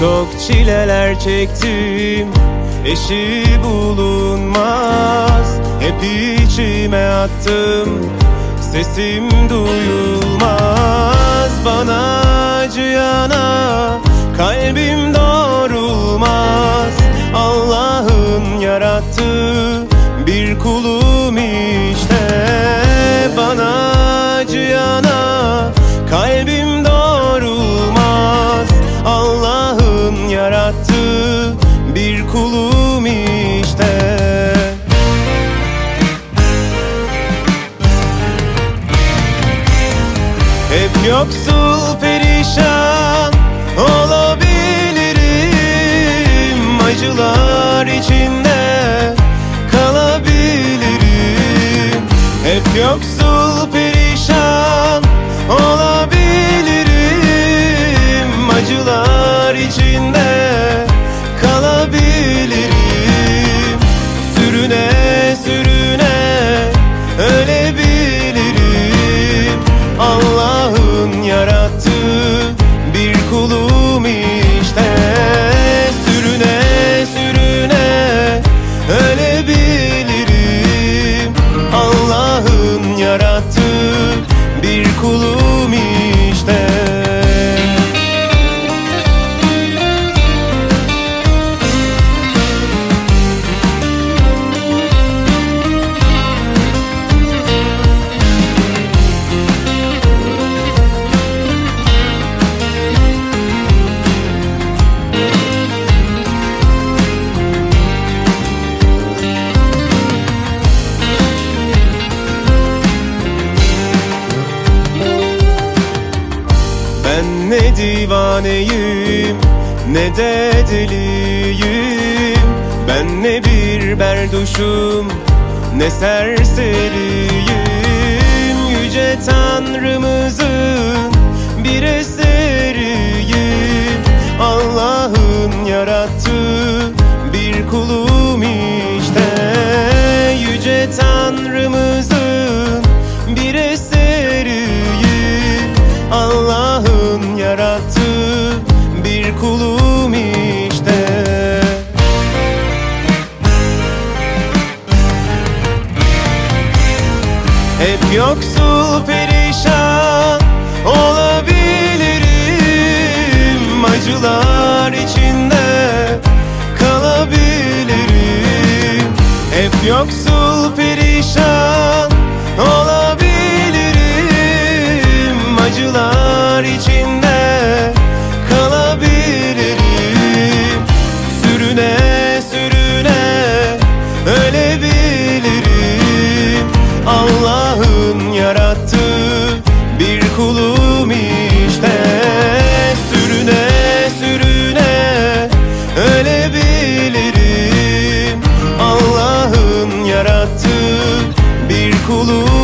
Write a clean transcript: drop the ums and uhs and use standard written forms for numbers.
Çok çileler çektim, eşi bulunmaz. Hep içime attım, sesim duyulmaz. Bana acıyana kalbim doğrulmaz. Allah'ın yarattığı bir kulum işte. Bana acıyana kalbim doğrulmaz. Allah'ın yarattığı bir kulum işte. Hep yoksul perişan olabilirim, acılar içinde kalabilirim. Hep yoksul perişan olabilirim, acılar içinde kalabilirim. Sürüne sürüne ölebilirim. Allah'ın yarattığı bir kulum işte. Sürüne sürüne ölebilirim. Allah'ın yarattığı bir kulum işte. Ben ne divaneyim ne de deliyim. Ben ne bir berduşum ne serseriyim. Yüce Tanrımızın bir eseriyim. Allah'ın yarattığı bir kulum işte. Yüce Tanrımızın bir eseriyim. Allah'ın yarattığı bir kulum işte. Hep yoksul perişan olabilirim, acılar içinde kalabilirim. Hep yoksul perişan olabilirim, acılar içinde kalabilirim. Sürüne sürüne ölebilirim. Allah'ın yarattığı bir kulum işte. Sürüne sürüne ölebilirim. Allah'ın yarattığı bir kulum